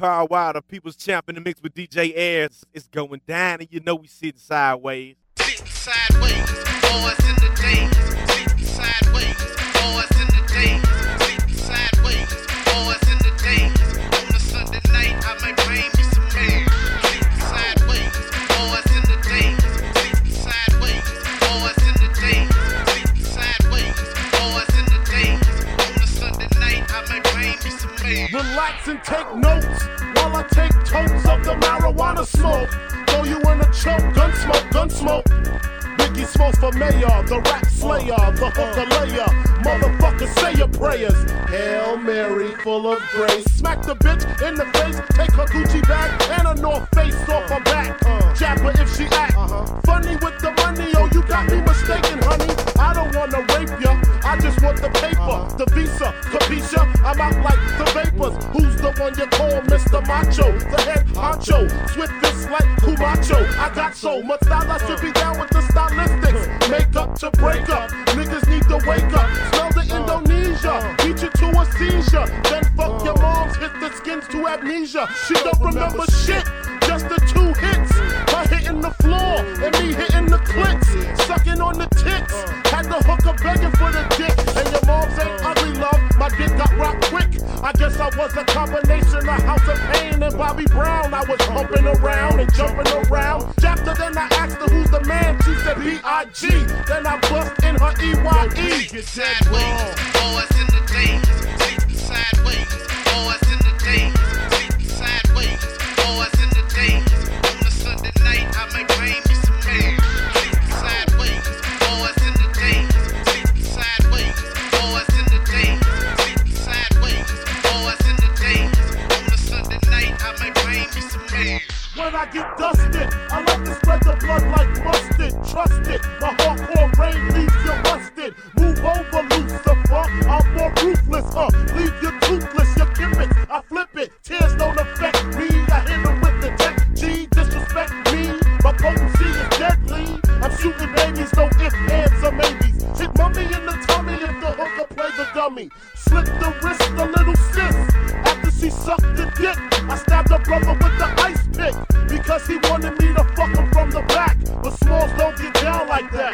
Car Wilder, People's Champ in the mix with DJ Ayers. It's going down, and you know we sitting sideways. Sitting sideways, boys in the days. Sitting sideways, boys in the days. Sitting sideways, boys in the days. On a Sunday night, I might bring me some man. Sitting sideways, boys in the days. Sitting sideways, boys in the days. Sitting sideways, boys in the days. On a Sunday night, I might bring me some man. Relax and take notes while I take totes of the marijuana smoke. Throw you in a choke, gun smoke. Biggie smokes for mayor, the rap slayer, the hooker layer. Motherfucker, say your prayers. Hail Mary, full of grace. Smack the bitch in the face, take her Gucci bag and a North Face off her back. Jab her if she act funny with the money. Oh, you got me mistaken, honey. I don't wanna rape ya, I just want the paper, the visa, capisha. I'm out like the vapors. Who's the one you call Mr. Macho? The head honcho, swiftest like Kumacho. I got so much style, I should be down with the stylistics. Make up to break up, niggas need to wake up. Smell the Indonesia, beat you to a seizure. Then fuck your moms, hit the skins to amnesia. She don't remember shit, just the 2 hits. Her hitting the floor, and me hitting the clits. Sucking on the tits, had the hooker begging for the dick. And your moms ain't ugly, love, my dick got rocked quick. I guess I was a combination of House of Pain and Bobby Brown. I was humping around and jumping around. After then I asked her who's the man, she said B.I.G. Then I bust in her E.Y.E. Get sideways, boys in the days. Sitting sideways, boys in the days. Sitting sideways, boys in the days. On a Sunday night, I might bring me some man. Sitting sideways, boys in the days. Sitting sideways, boys in the days. Sitting sideways, boys in the days. On a Sunday night, I might bring me some man. When I get dusted, I like to spread the blood like mustard. Trust it, my hardcore rain leaves you rusted. Move over, Lucifer, I'm more ruthless, leave you toothless, you give it, I flip it. Tears don't affect me, I hit them with the tech G, disrespect me. My potency is deadly, I'm shooting babies, no ifs, ands, or maybes. Hit mummy in the tummy if the hooker plays a dummy. Slit the wrist, a little sis. After she sucked the dick, I stabbed her brother with the ice pick. Because he wanted me to fuck him from the back. But Smalls don't get down like that.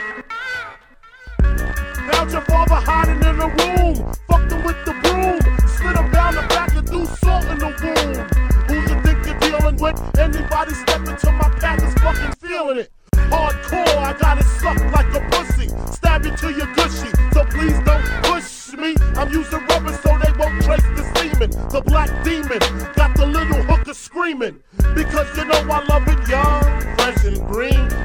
Found your father hiding in the room. Fucked him with the broom. Slid him down the back and threw salt in the wound. Who you think you're dealing with? Anybody step into my path is fucking feeling it. Hardcore, I got it sucked like a pussy. Stab you till you're gushy. So please don't push me. I'm using rubber so they won't trace the semen. The black demon got the little hooker screaming. Because you know I love it young, fresh and green.